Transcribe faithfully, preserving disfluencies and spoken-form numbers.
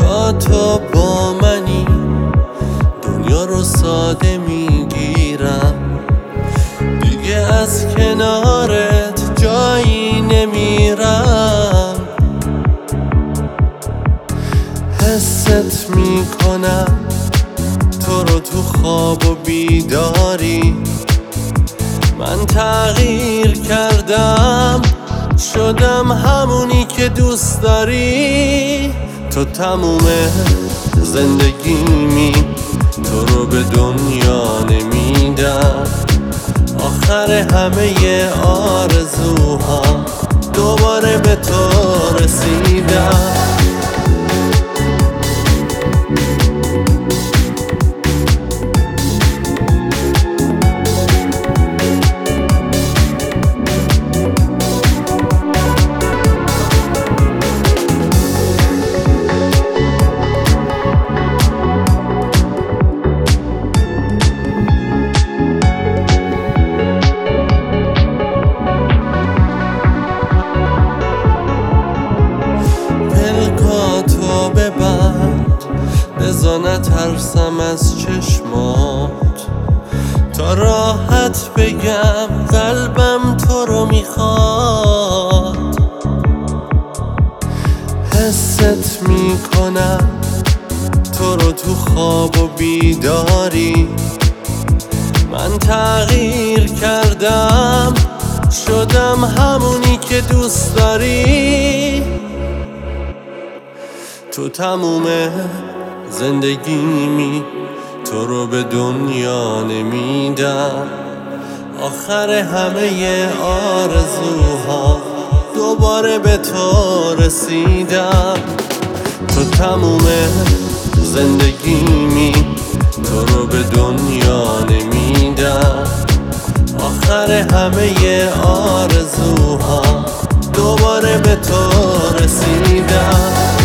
انگار تو با منی، دنیا رو ساده میگیرم، دیگه از کنارت جایی نمیرم. حست میکنم تو رو تو خواب و بیداری، من تغییر کردم شدم همونی که دوست داری. تو تموم زندگیمی، تو رو به دنیا نمیدم، آخر همه آرزوها دوباره به تو رسیدم. بذار نترسم از چشمات، تا راحت بگم قلبم تو رو میخواد. حست میکنم تو رو تو خواب و بیداری، من تغییر کردم شدم همونی که دوست داری. تو تموم زندگیمی، تو رو به دنیا نمیدم، آخر همه آرزوها دوباره به تو رسیدم. تو تموم زندگیمی، تو رو به دنیا نمیدم، آخر همه آرزوها دوباره به تو رسیدم.